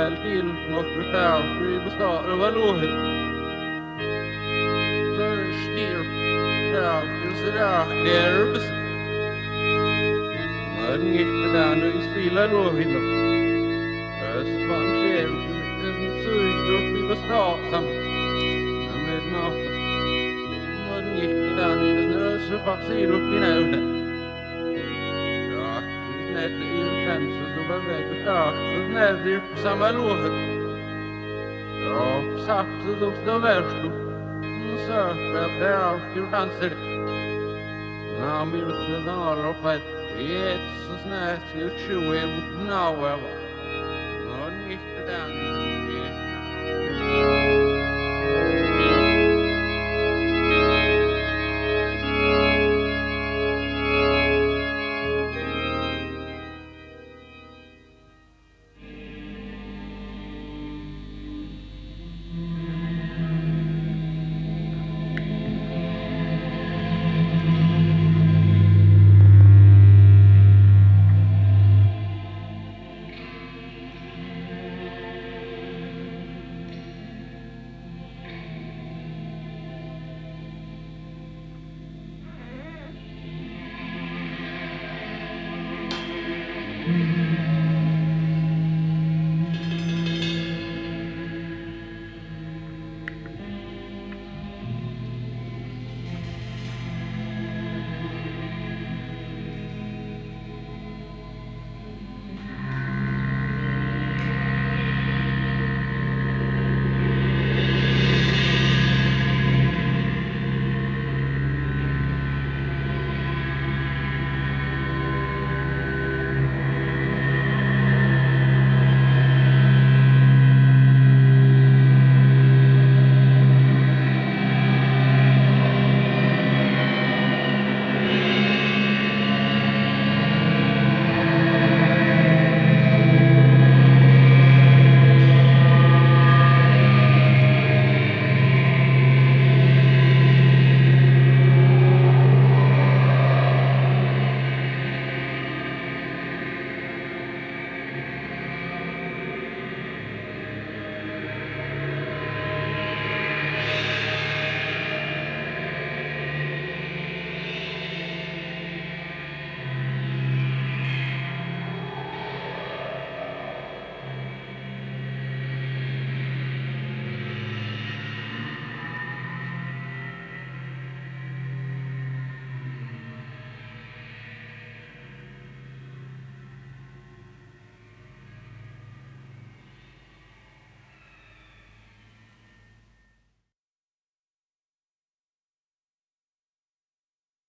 الفيل بتاع في بستار والوهد شدير بتاع في سلاح دير بس ما نيش بتاع يصيل الوهد سفان شير سويش في بستار سم أمد نافذ ما نيش بتاع سفان سيرو في نوده net chances of a leg start så nedir samalåhet. Ja, saktet upp det värsta. Söker bärskor danser. När milten har fett. Ett så snärt ut 20 mot navöver. Nå gick det den.